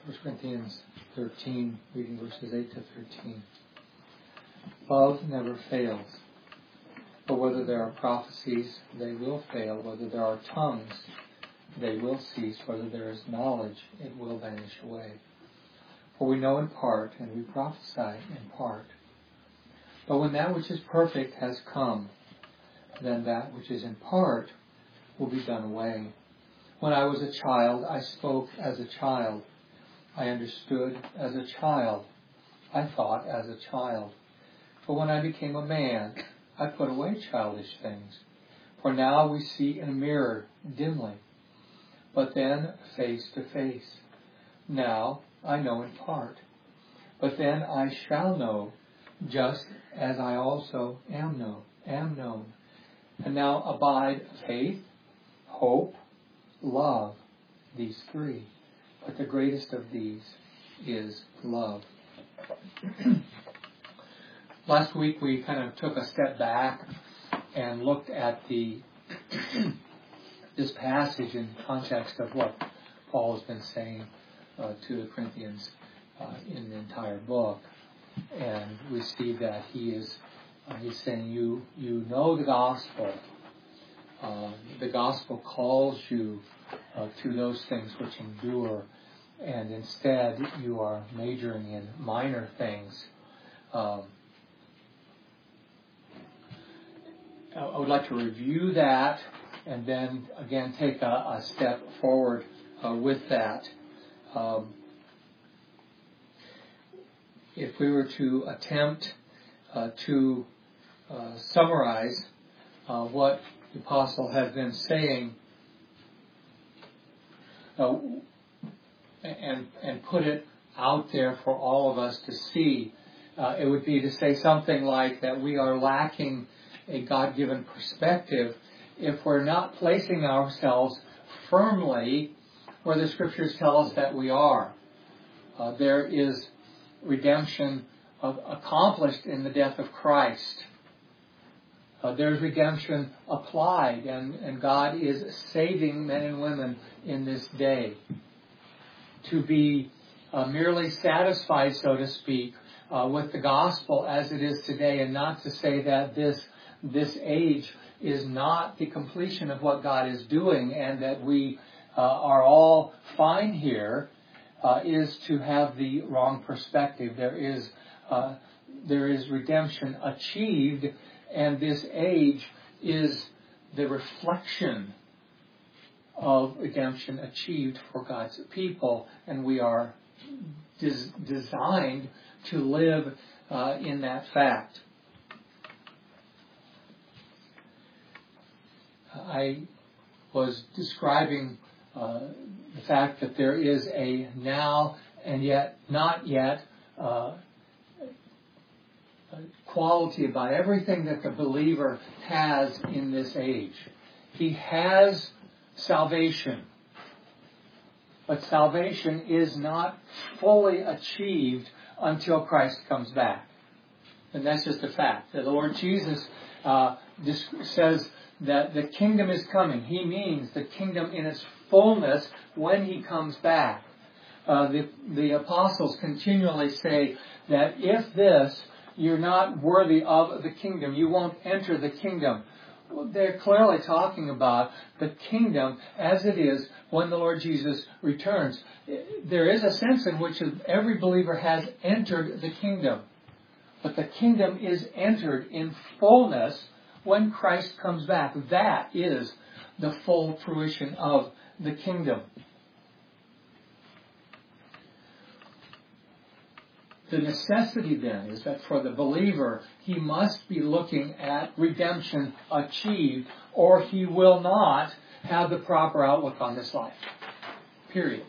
1 Corinthians 13, reading verses 8 to 13. Love never fails. For whether there are prophecies, they will fail. Whether there are tongues, they will cease. Whether there is knowledge, it will vanish away. For we know in part, and we prophesy in part. But when that which is perfect has come, then that which is in part will be done away. When I was a child, I spoke as a child. I understood as a child. I thought as a child. But when I became a man, I put away childish things. For now we see in a mirror dimly, but then face to face. Now I know in part, but then I shall know, just as I also am known. And now abide faith, hope, love, these three. But the greatest of these is love. Last week we kind of took a step back and looked at this passage in context of what Paul has been saying to the Corinthians in the entire book. And we see that he's saying you know the gospel. The gospel calls you to those things which endure, and instead you are majoring in minor things. I would like to review that and then again take a step forward with that. If we were to attempt to summarize what the apostle has been saying and put it out there for all of us to see, it would be to say something like that we are lacking a God-given perspective if we're not placing ourselves firmly where the Scriptures tell us that we are. There is redemption accomplished in the death of Christ. There's redemption applied, and God is saving men and women in this day. To be merely satisfied, so to speak, with the gospel as it is today, and not to say that this age is not the completion of what God is doing and that we are all fine here, is to have the wrong perspective. There is redemption achieved, and this age is the reflection of redemption achieved for God's people, and we are designed to live in that fact. I was describing the fact that there is a now and yet not yet quality about everything that the believer has in this age. He has salvation, but salvation is not fully achieved until Christ comes back. And that's just a fact. The Lord Jesus says that the kingdom is coming. He means the kingdom in its fullness when He comes back. The apostles continually say that if you're not worthy of the kingdom, you won't enter the kingdom. Well, they're clearly talking about the kingdom as it is when the Lord Jesus returns. There is a sense in which every believer has entered the kingdom. But the kingdom is entered in fullness when Christ comes back. That is the full fruition of the kingdom. The necessity then is that for the believer, he must be looking at redemption achieved, or he will not have the proper outlook on this life. Period.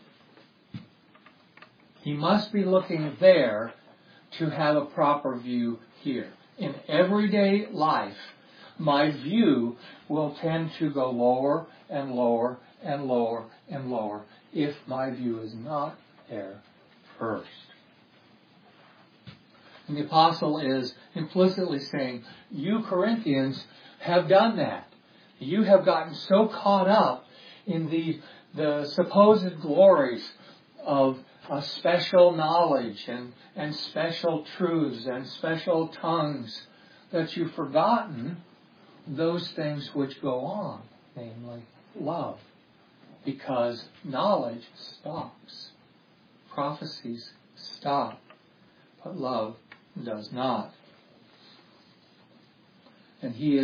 He must be looking there to have a proper view here. In everyday life, my view will tend to go lower and lower and lower and lower if my view is not there first. And the apostle is implicitly saying, you Corinthians have done that. You have gotten so caught up in the supposed glories of special knowledge and special truths and special tongues, that you've forgotten those things which go on, namely love. Because knowledge stops. Prophecies stop. But love does not. And he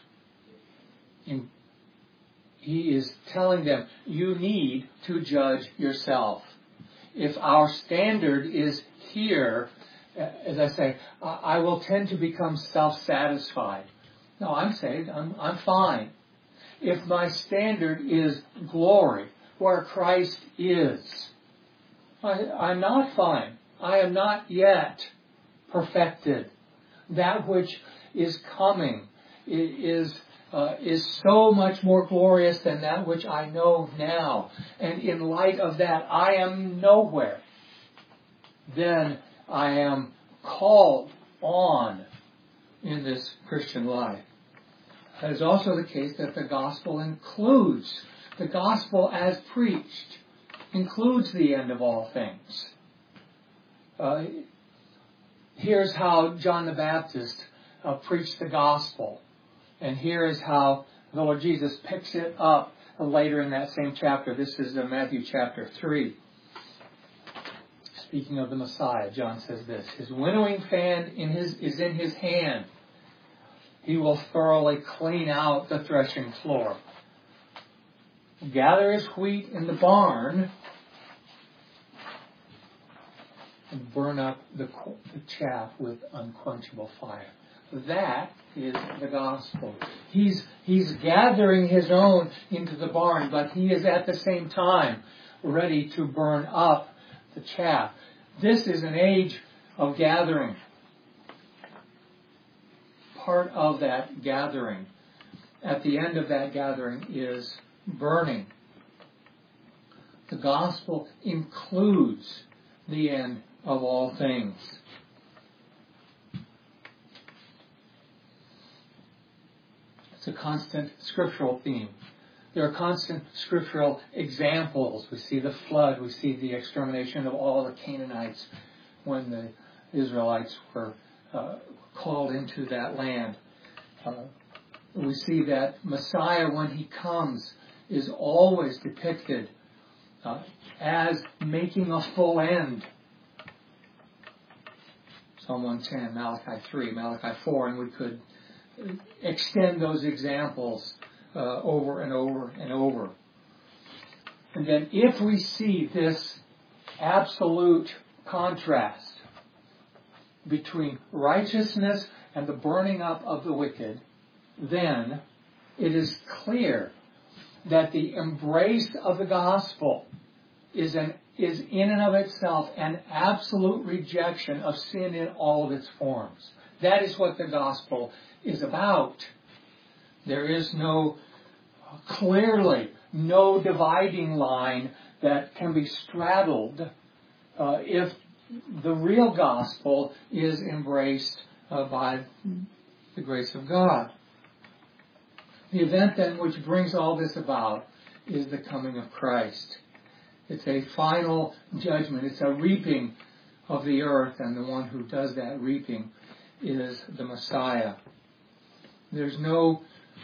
is telling them, you need to judge yourself. If our standard is here, as I say, I will tend to become self-satisfied. No, I'm saved. I'm fine. If my standard is glory, where Christ is, I'm not fine. I am not yet perfected. That which is coming is so much more glorious than that which I know now. And in light of that, I am nowhere. Then I am called on in this Christian life. It is also the case that the gospel as preached, includes the end of all things. Here's how John the Baptist preached the gospel. And here is how the Lord Jesus picks it up later in that same chapter. This is Matthew chapter 3. Speaking of the Messiah, John says this: his winnowing fan is in his hand. He will thoroughly clean out the threshing floor. Gather his wheat in the barn and burn up the chaff with unquenchable fire. That is the gospel. He's gathering his own into the barn, but he is at the same time ready to burn up the chaff. This is an age of gathering. Part of that gathering, at the end of that gathering, is burning. The gospel includes the end of all things. It's a constant scriptural theme. There are constant scriptural examples. We see the flood. We see the extermination of all the Canaanites when the Israelites were called into that land. We see that Messiah, when he comes, is always depicted as making a full end. Psalm 110, Malachi 3, Malachi 4, and we could extend those examples over and over and over. And then if we see this absolute contrast between righteousness and the burning up of the wicked, then it is clear that the embrace of the gospel is in and of itself an absolute rejection of sin in all of its forms. That is what the gospel is about. There is clearly no dividing line that can be straddled if the real gospel is embraced by the grace of God. The event then which brings all this about is the coming of Christ. It's a final judgment. It's a reaping of the earth, and the one who does that reaping is the Messiah. There's no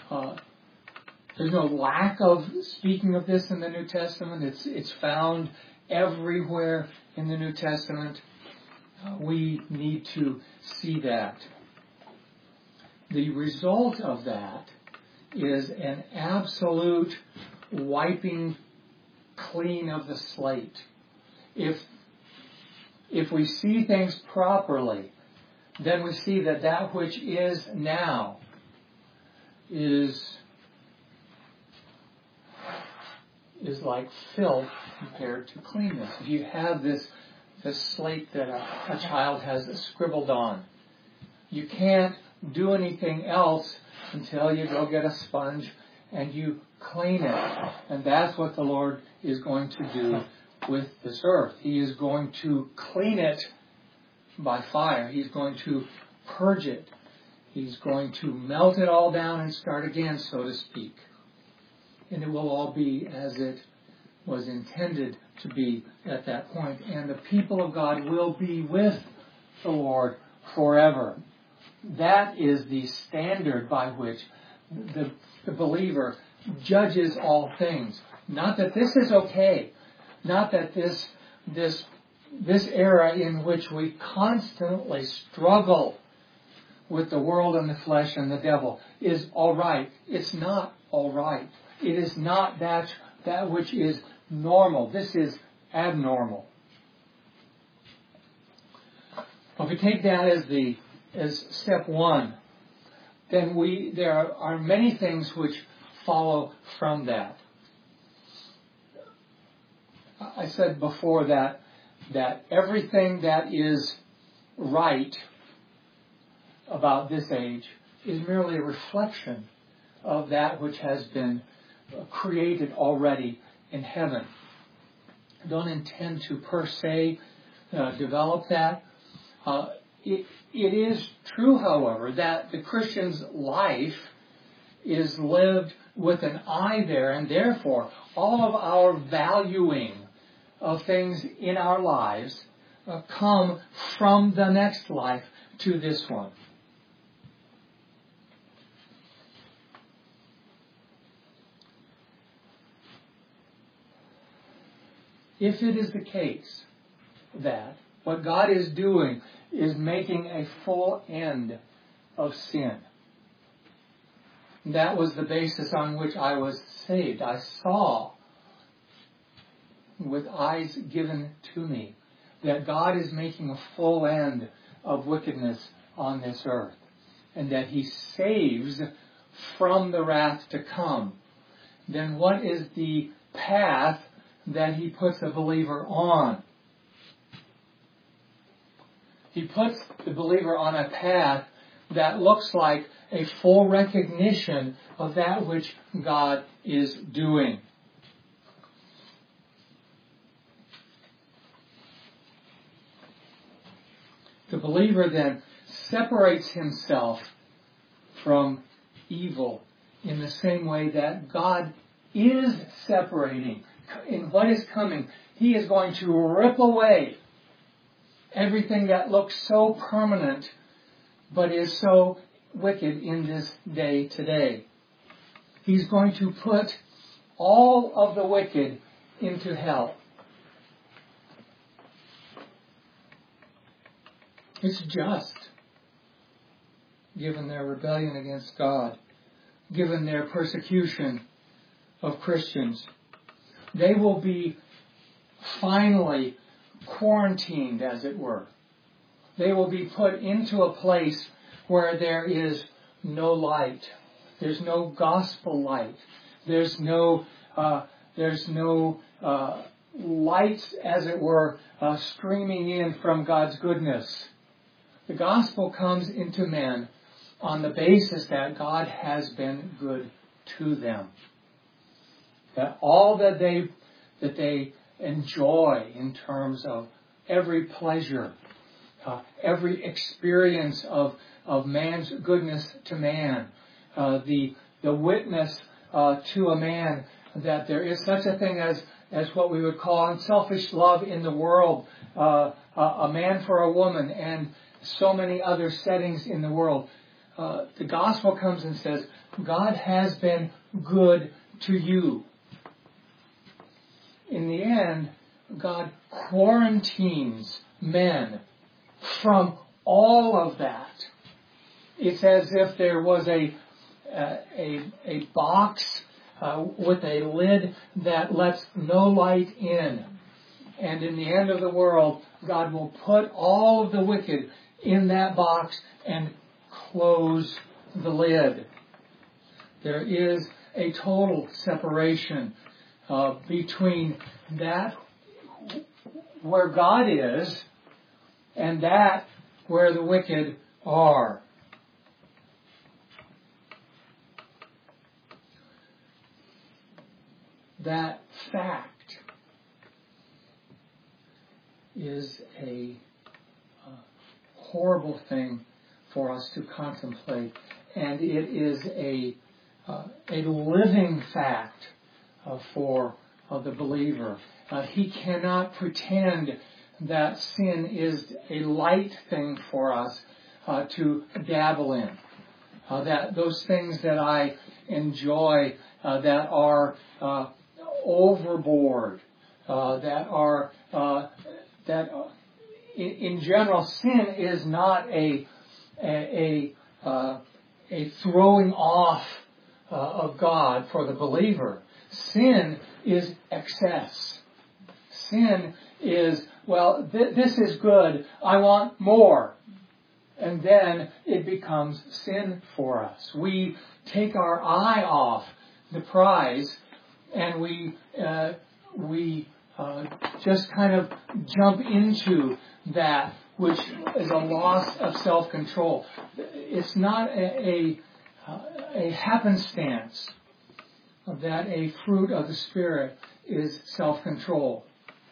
lack of speaking of this in the New Testament. It's found everywhere in the New Testament. We need to see that. The result of that is an absolute wiping clean of the slate. If we see things properly, then we see that which is now is like filth compared to cleanness. If you have this slate that a child has scribbled on, you can't do anything else until you go get a sponge and you clean it. And that's what the Lord is going to do with this earth. He is going to clean it by fire. He's going to purge it. He's going to melt it all down and start again, so to speak. And it will all be as it was intended to be at that point. And the people of God will be with the Lord forever. That is the standard by which the believer judges all things. Not that this is okay. Not that this era in which we constantly struggle with the world and the flesh and the devil is all right. It's not all right. It is not that which is normal. This is abnormal. If we take that as step one, then there are many things which follow from that. I said before that everything that is right about this age is merely a reflection of that which has been created already in heaven. I don't intend to per se develop that. It is true, however, that the Christian's life is lived with an eye there, and therefore all of our valuing of things in our lives come from the next life to this one. If it is the case that what God is doing is making a full end of sin, that was the basis on which I was saved. I saw with eyes given to me that God is making a full end of wickedness on this earth, and that He saves from the wrath to come. Then what is the path that He puts a believer on? He puts the believer on a path that looks like a full recognition of that which God is doing. The believer then separates himself from evil in the same way that God is separating. In what is coming, He is going to rip away everything that looks so permanent but is so wicked in this day today. He's going to put all of the wicked into hell. It's just, given their rebellion against God, given their persecution of Christians. They will be finally quarantined, as it were. They will be put into a place where there is no light. There's no gospel light. There's no lights, as it were, streaming in from God's goodness. The gospel comes into men on the basis that God has been good to them. That all that they enjoy in terms of every pleasure, every experience of man's goodness to man, the witness to a man that there is such a thing as what we would call unselfish love in the world, a man for a woman, and so many other settings in the world. The gospel comes and says, God has been good to you. In the end, God quarantines men from all of that. It's as if there was a box with a lid that lets no light in. And in the end of the world, God will put all of the wicked in that box and close the lid. There is a total separation between that where God is and that where the wicked are. That fact is a horrible thing for us to contemplate, and it is a living fact for of the believer. He cannot pretend that sin is a light thing for us to dabble in. That those things that I enjoy that are overboard, in general, sin is not a throwing off of God for the believer. Sin is excess. Sin is, well, this is good, I want more. And then it becomes sin for us. We take our eye off the prize and we just kind of jump into that which is a loss of self-control. It's not a happenstance that a fruit of the Spirit is self-control.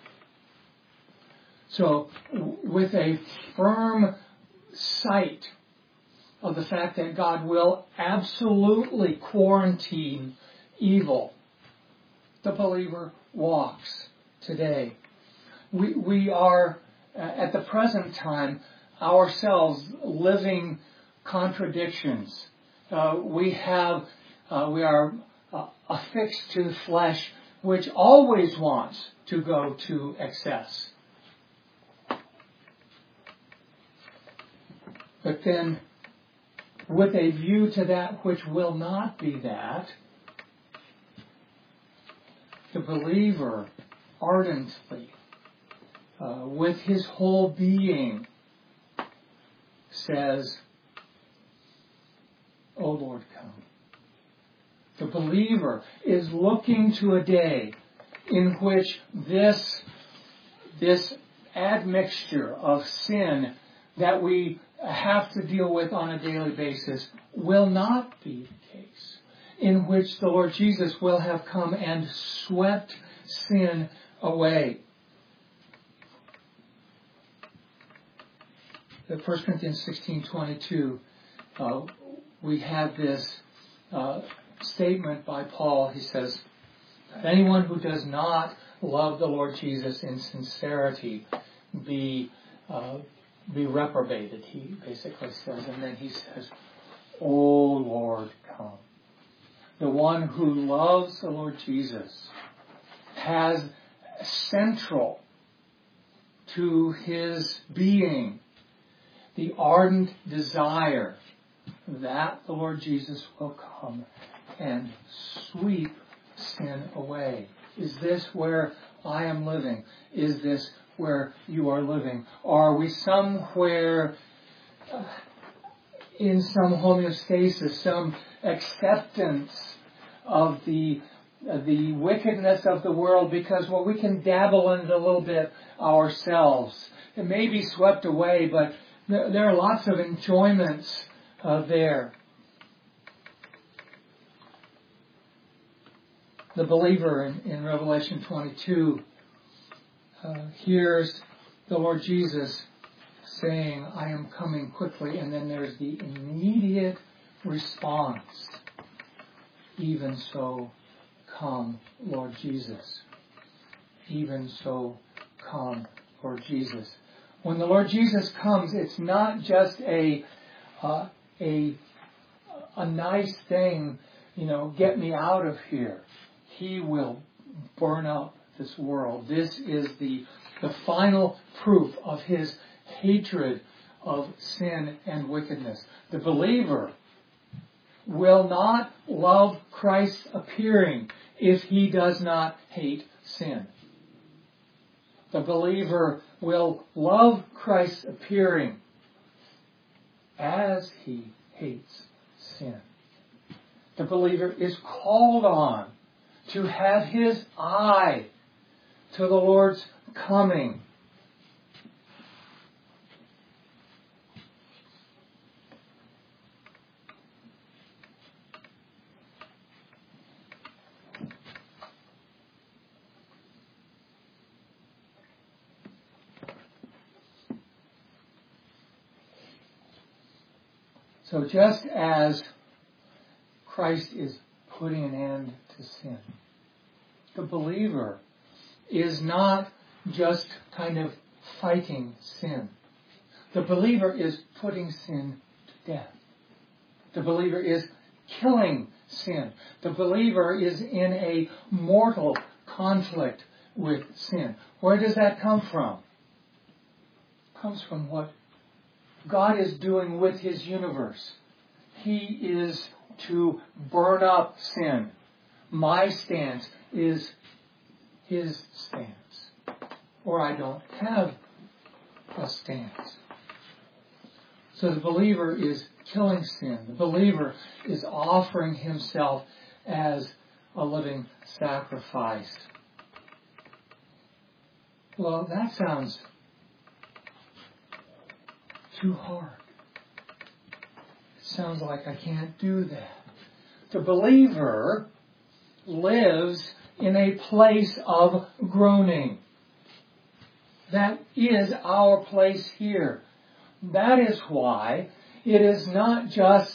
So, with a firm sight of the fact that God will absolutely quarantine evil, the believer walks today. We are, at the present time, ourselves living contradictions. We are affixed to the flesh, which always wants to go to excess. But then, with a view to that which will not be that, the believer ardently, with his whole being, says, "O Lord, come." The believer is looking to a day in which this admixture of sin that we have to deal with on a daily basis will not be the case, in which the Lord Jesus will have come and swept sin away. In 1 Corinthians 16:22, we have this statement by Paul. He says, anyone who does not love the Lord Jesus in sincerity be reprobated, he basically says. And then he says, "O Lord, come." The one who loves the Lord Jesus has central to his being the ardent desire that the Lord Jesus will come and sweep sin away. Is this where I am living? Is this where you are living? Are we somewhere in some homeostasis, some acceptance of the wickedness of the world because, well, we can dabble in it a little bit ourselves. It may be swept away, but there are lots of enjoyments there. The believer in Revelation 22 hears the Lord Jesus saying, "I am coming quickly," and then there's the immediate response, "Even so, come, Lord Jesus." Even so, come, Lord Jesus. When the Lord Jesus comes, it's not just a nice thing, get me out of here. He will burn up this world. This is the final proof of his hatred of sin and wickedness. The believer will not love Christ's appearing if he does not hate sin. The believer will love Christ's appearing as he hates sin. The believer is called on to have his eye to the Lord's coming. So just as Christ is putting an end to sin, the believer is not just kind of fighting sin. The believer is putting sin to death. The believer is killing sin. The believer is in a mortal conflict with sin. Where does that come from? It comes from what God is doing with His universe. He is to burn up sin. My stance is His stance. Or I don't have a stance. So the believer is killing sin. The believer is offering himself as a living sacrifice. Well, that sounds too hard. It sounds like I can't do that. The believer lives in a place of groaning. That is our place here. That is why it is not just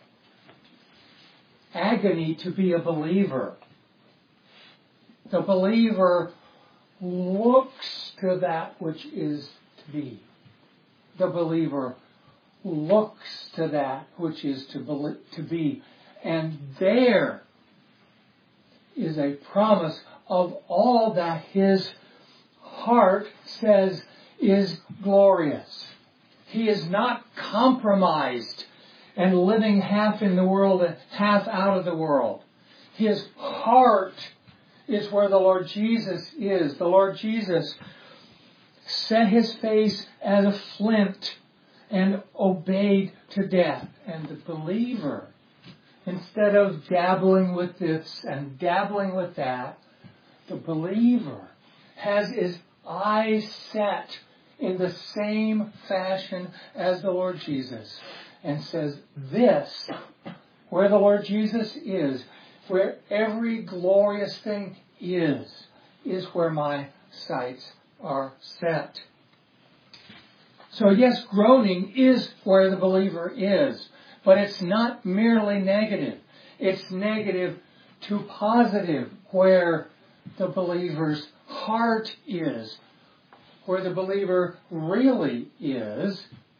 agony to be a believer. The believer looks to that which is to be. The believer looks to that which is to be. And there is a promise of all that his heart says is glorious. He is not compromised and living half in the world and half out of the world. His heart is where the Lord Jesus is. The Lord Jesus set His face as a flint and obeyed to death. And the believer, instead of dabbling with this and dabbling with that, the believer has his eyes set in the same fashion as the Lord Jesus and says, this, where the Lord Jesus is, where every glorious thing is where my sights are set. So yes, groaning is where the believer is, but it's not merely negative. It's negative to positive, where the believer's heart is, where the believer really is.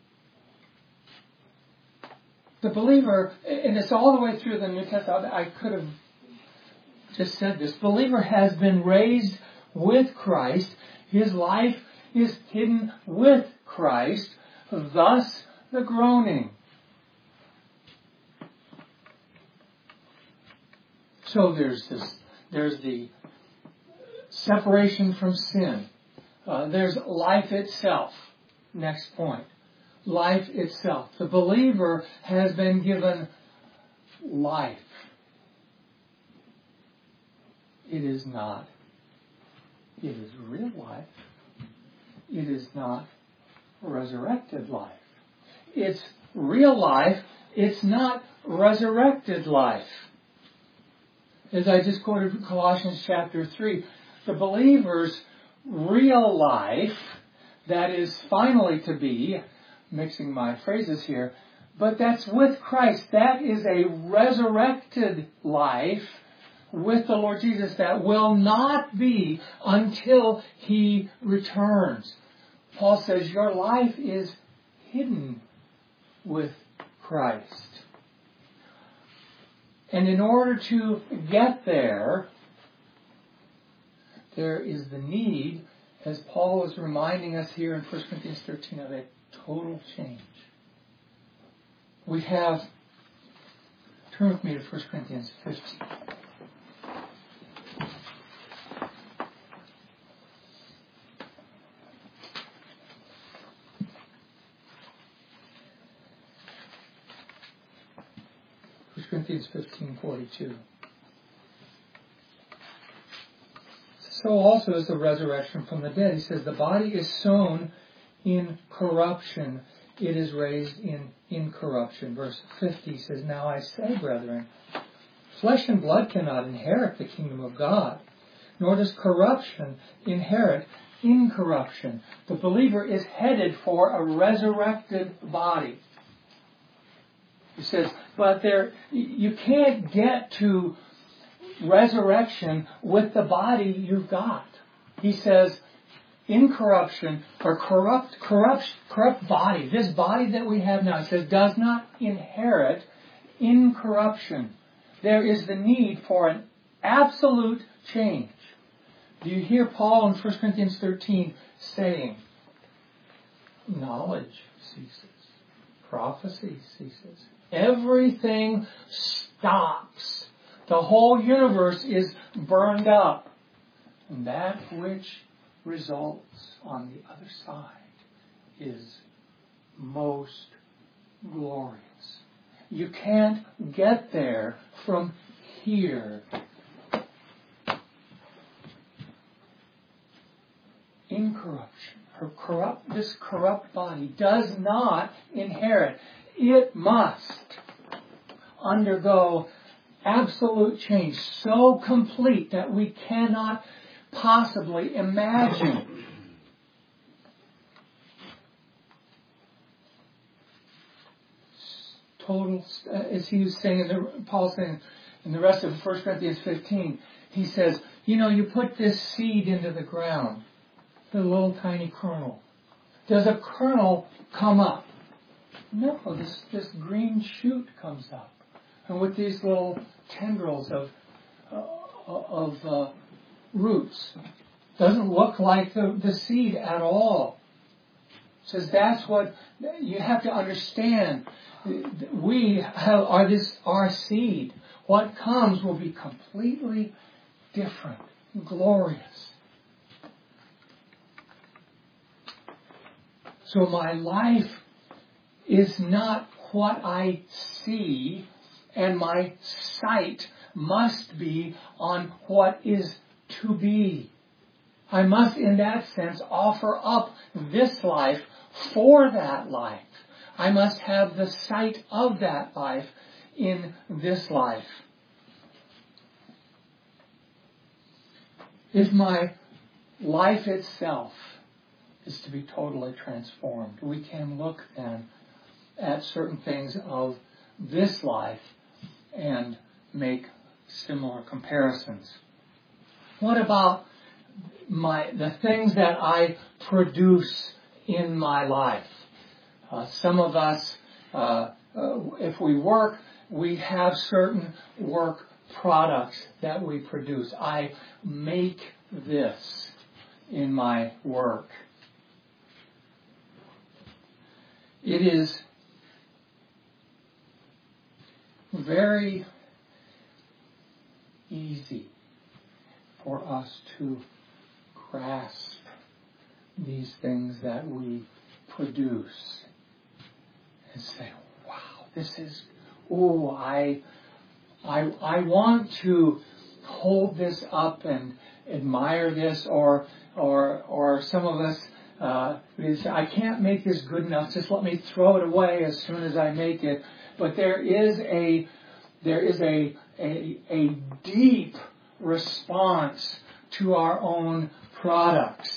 The believer, and it's all the way through the New Testament, I could have just said this, believer has been raised with Christ. His life is hidden with Christ, thus the groaning. So there's the separation from sin. There's life itself. Next point. Life itself. The believer has been given life. It is not. It is real life. It is not resurrected life. It's real life. It's not resurrected life. As I just quoted Colossians chapter 3, the believer's real life, that is finally to be, mixing my phrases here, but that's with Christ. That is a resurrected life with the Lord Jesus that will not be until He returns. Paul says your life is hidden with Christ. And in order to get there, there is the need, as Paul is reminding us here in 1 Corinthians 13, of a total change. We have, turn with me to 1 Corinthians 15. Corinthians 15:42. So also is the resurrection from the dead. He says, the body is sown in corruption, it is raised in incorruption. Verse 50 says, now I say, brethren, flesh and blood cannot inherit the kingdom of God, nor does corruption inherit incorruption. The believer is headed for a resurrected body. He says, but you can't get to resurrection with the body you've got. He says, incorruption or corrupt body, this body that we have now, it says, does not inherit incorruption. There is the need for an absolute change. Do you hear Paul in 1 Corinthians 13 saying, knowledge ceases, prophecy ceases, everything stops. The whole universe is burned up. And that which results on the other side is most glorious. You can't get there from here. Incorruption. This corrupt body does not inherit. It must undergo absolute change, so complete that we cannot possibly imagine. Total, as he was saying, Paul saying in the rest of 1 Corinthians 15, he says, you put this seed into the ground, the little tiny kernel. Does a kernel come up? No, this green shoot comes up. And with these little tendrils of roots. Doesn't look like the seed at all. It says that's what you have to understand. We are our seed. What comes will be completely different, glorious. So my life is not what I see, and my sight must be on what is to be. I must, in that sense, offer up this life for that life. I must have the sight of that life in this life. If my life itself is to be totally transformed, we can look then at certain things of this life and make similar comparisons. What about the things that I produce in my life? Some of us, if we work, we have certain work products that we produce. I make this in my work. It is very easy for us to grasp these things that we produce and say, wow, this is, I want to hold this up and admire this, or some of us, we say, I can't make this good enough, just let me throw it away as soon as I make it. But there is a deep response to our own products.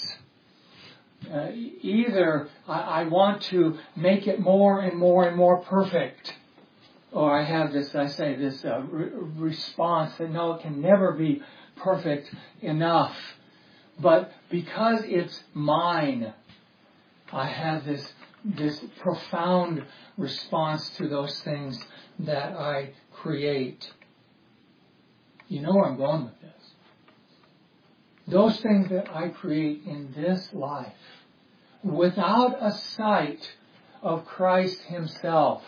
Either I want to make it more and more and more perfect, or I have this response that no, it can never be perfect enough. But because it's mine, I have this profound response to those things that I create. You know where I'm going with this. Those things that I create in this life, without a sight of Christ Himself,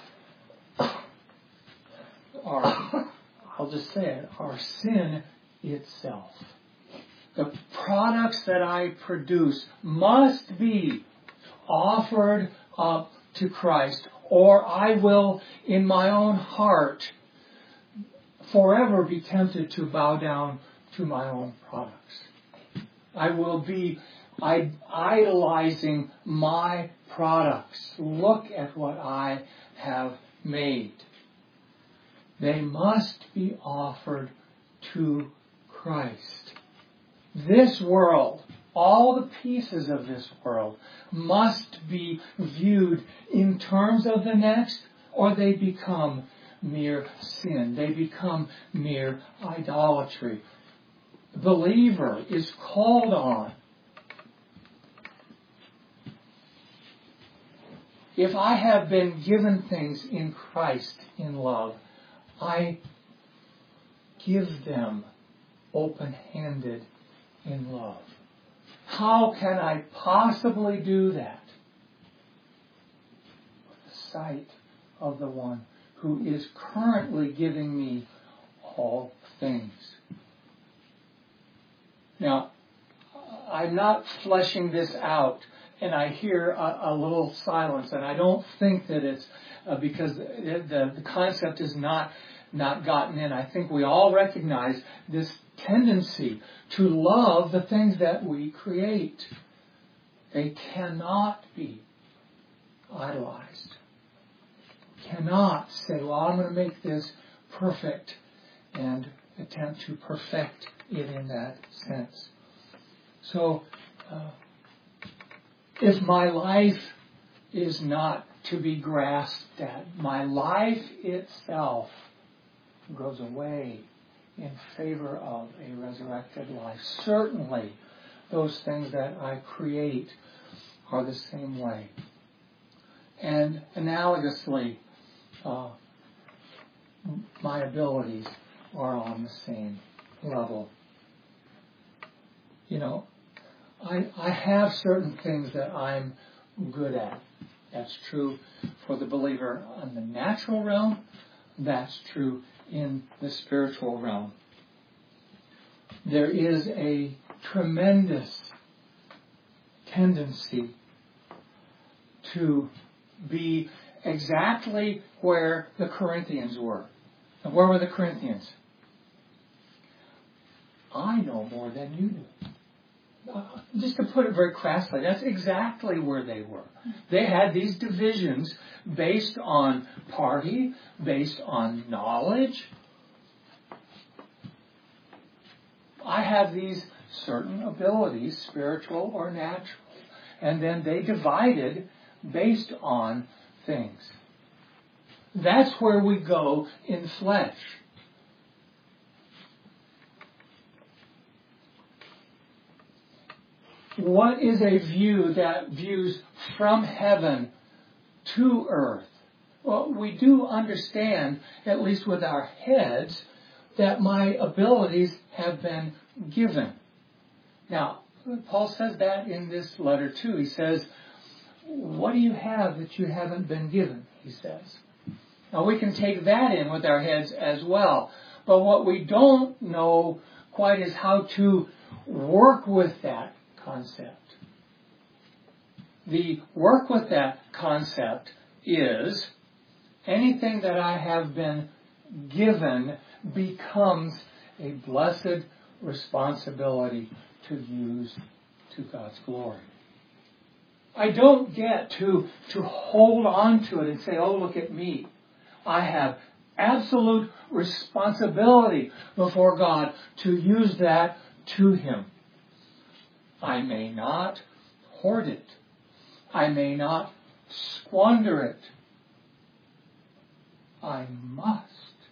I'll just say it, are sin itself. The products that I produce must be offered up to Christ, or I will, in my own heart, forever be tempted to bow down to my own products. I will be idolizing my products. Look at what I have made. They must be offered to Christ. This world, all the pieces of this world, must be viewed in terms of the next, or they become mere sin. They become mere idolatry. The believer is called on. If I have been given things in Christ in love, I give them open-handed in love. How can I possibly do that? With the sight of the one who is currently giving me all things. Now, I'm not fleshing this out, and I hear a little silence, and I don't think that it's because the concept is not gotten in. I think we all recognize this tendency to love the things that we create. They cannot be idolized. Cannot say, well, I'm going to make this perfect and attempt to perfect it in that sense. So, if my life is not to be grasped at, my life itself goes away in favor of a resurrected life. Certainly, those things that I create are the same way. And analogously, my abilities are on the same level. You know, I have certain things that I'm good at. That's true for the believer in the natural realm. That's true in the spiritual realm. There is a tremendous tendency to be exactly where the Corinthians were. And where were the Corinthians? I know more than you do. Just to put it very crassly, that's exactly where they were. They had these divisions based on party, based on knowledge. I have these certain abilities, spiritual or natural, and then they divided based on things. That's where we go in flesh. What is a view that views from heaven to earth? Well, we do understand, at least with our heads, that my abilities have been given. Now, Paul says that in this letter too. He says, what do you have that you haven't been given? He says. Now, we can take that in with our heads as well. But what we don't know quite is how to work with that concept. The work with that concept is anything that I have been given becomes a blessed responsibility to use to God's glory. I don't get to hold on to it and say, oh, look at me. I have absolute responsibility before God to use that to Him. I may not hoard it. I may not squander it. I must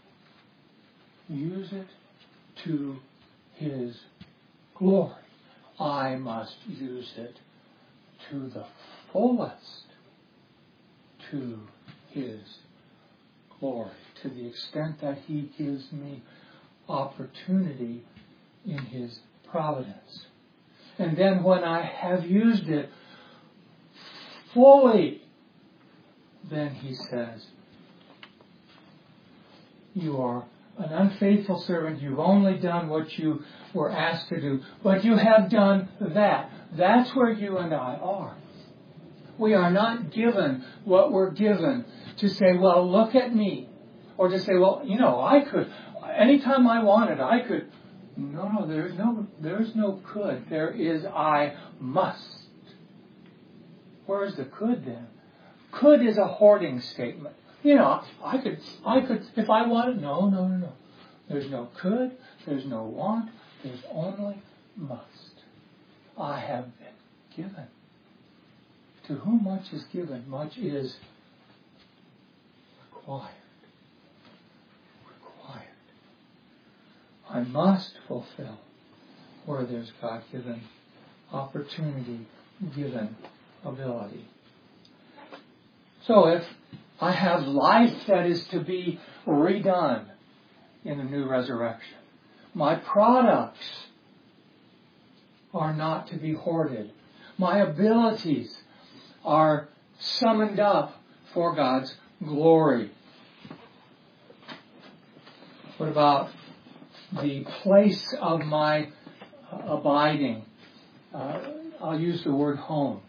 use it to His glory. I must use it to the fullest to His glory, to the extent that He gives me opportunity in His providence. And then when I have used it fully, then He says, you are an unfaithful servant. You've only done what you were asked to do. But you have done that. That's where you and I are. We are not given what we're given to say, well, look at me. Or to say, well, you know, I could. Anytime I wanted, I could. No, there's no could. There is I must. Where's the could then? Could is a hoarding statement. You know, I could, if I wanted. No. There's no could, there's no want, there's only must. I have been given. To whom much is given, much is required. I must fulfill where there's God-given opportunity, given ability. So if I have life that is to be redone in the new resurrection, my products are not to be hoarded. My abilities are summoned up for God's glory. What about the place of my abiding? I'll use the word home.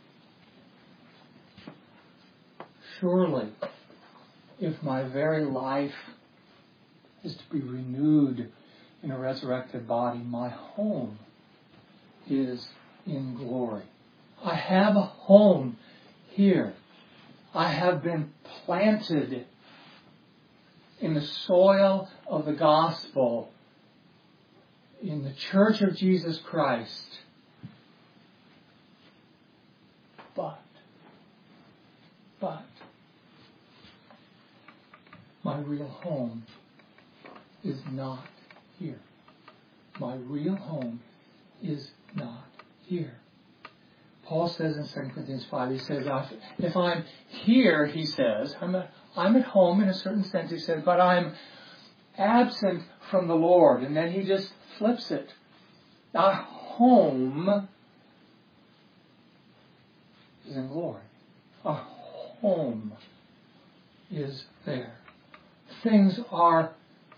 Surely, if my very life is to be renewed in a resurrected body, my home is in glory. I have a home here. I have been planted in the soil of the gospel in the Church of Jesus Christ. But my real home is not here. My real home is not here. Paul says in 2 Corinthians 5, he says, if I'm here, he says, I'm at home in a certain sense, he says, but I'm absent from the Lord. And then he just flips it. Our home is in glory. Our home is there. Things are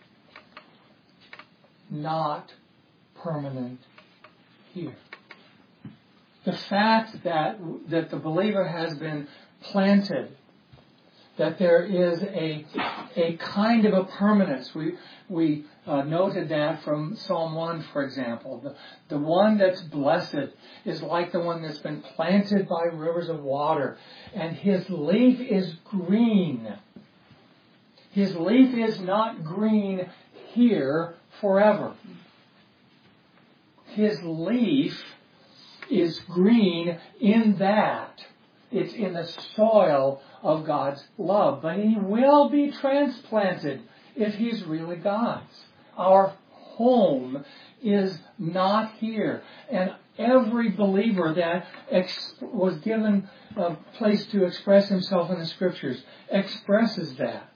not permanent here. The fact that the believer has been planted, that there is a kind of a permanence. We noted that from Psalm 1, for example. The one that's blessed is like the one that's been planted by rivers of water, and his leaf is green. His leaf is not green here forever. His leaf is green in that it's in the soil of God's love. But he will be transplanted if he's really God's. Our home is not here. And every believer that was given a place to express himself in the Scriptures expresses that.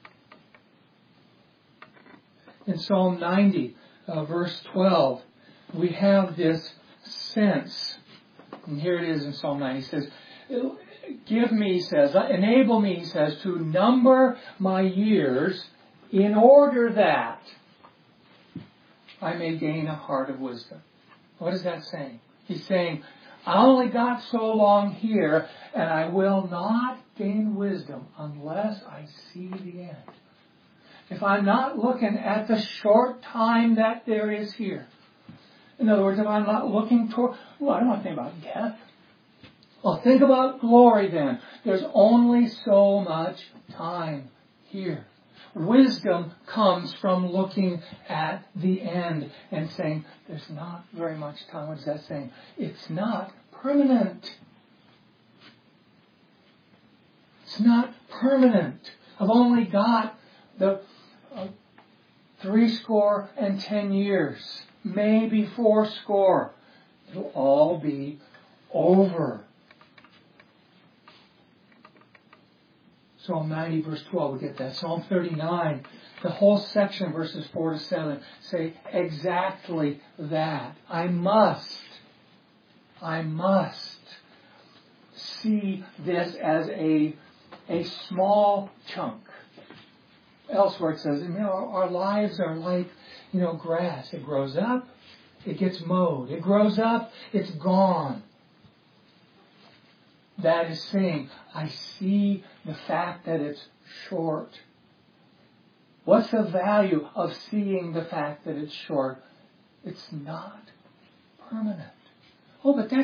In Psalm 90, verse 12, we have this sense, and here it is in Psalm 90, he says, give me, he says, enable me, he says, to number my years in order that I may gain a heart of wisdom. What is that saying? He's saying, I only got so long here, and I will not gain wisdom unless I see the end. If I'm not looking at the short time that there is here. In other words, if I'm not looking toward, I don't want to think about death. Well, think about glory then. There's only so much time here. Wisdom comes from looking at the end and saying, there's not very much time. What is that saying? It's not permanent. It's not permanent. I've only got the 70 years, maybe 80. It'll all be over. Psalm 90, verse 12, we get that. Psalm 39, the whole section, verses 4 to 7, say exactly that. I must see this as a small chunk. Elsewhere it says, our lives are like, grass. It grows up, it gets mowed. It grows up, it's gone. That is saying, I see the fact that it's short. What's the value of seeing the fact that it's short? It's not permanent. Oh, but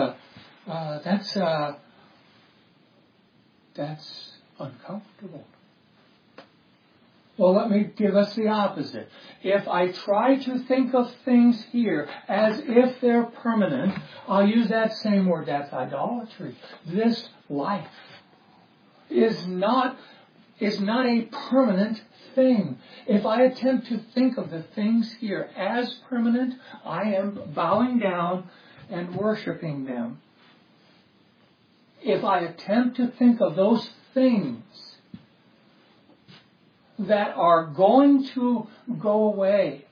that's uncomfortable. Well, let me give us the opposite. If I try to think of things here as if they're permanent, I'll use that same word, that's idolatry. This life is not is not a permanent thing. If I attempt to think of the things here as permanent, I am bowing down and worshiping them. If I attempt to think of those things that are going to go away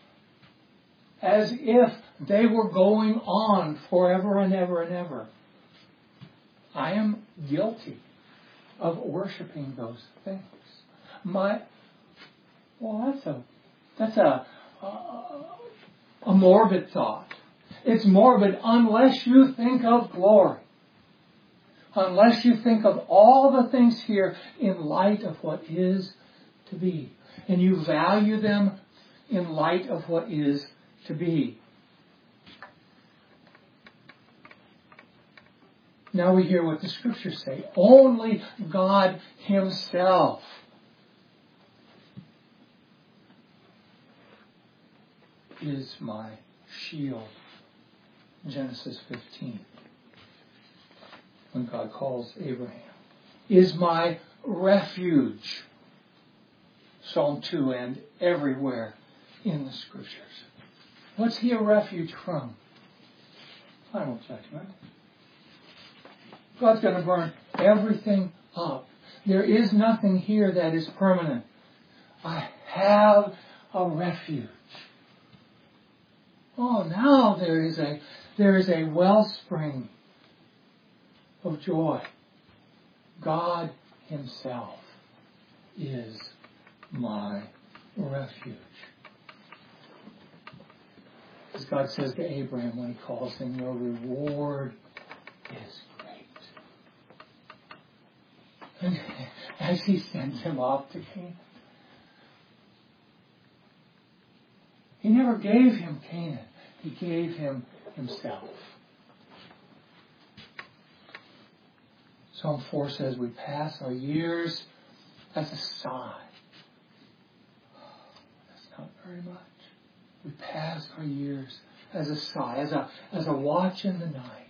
as if they were going on forever and ever and ever, I am guilty of worshiping those things. That's a morbid thought. It's morbid unless you think of glory. Unless you think of all the things here in light of what is to be. And you value them in light of what is to be. Now we hear what the Scriptures say. Only God Himself is my shield. Genesis 15. When God calls Abraham. Is my refuge. Psalm 2 and everywhere in the Scriptures. What's He a refuge from? Final judgment. God's going to burn everything up. There is nothing here that is permanent. I have a refuge. Oh, now there is a wellspring of joy. God Himself is my refuge. As God says to Abraham when He calls him, your reward is great. And as He sends him off to Canaan, He never gave him Canaan. He gave him Himself. Psalm 4 says we pass our years as a sigh. That's not very much. We pass our years as a sigh, as a watch in the night.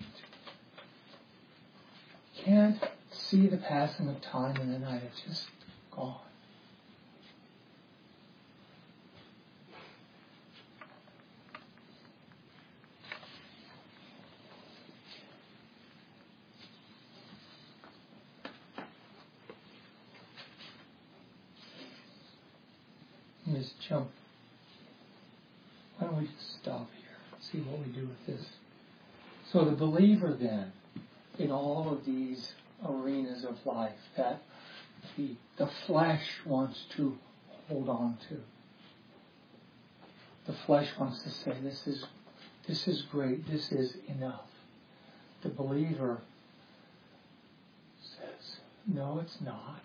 Can't see the passing of time in the night. It's just gone. Let's jump. Why don't we just stop here? See what we do with this. So the believer then, in all of these arenas of life that the flesh wants to hold on to. The flesh wants to say, this is great, this is enough. The believer says, no, it's not.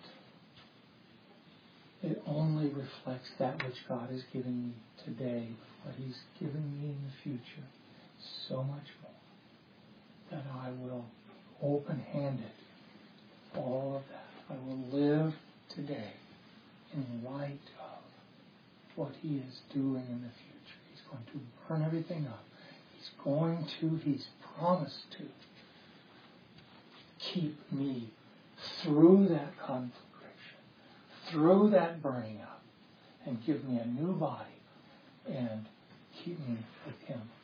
It only reflects that which God has given me today, what He's given me in the future. So much more. That I will open-handed all of that. I will live today in light of what He is doing in the future. He's going to burn everything up. He's promised to keep me through that conflict. Through that burning up, and give me a new body and keep me with Him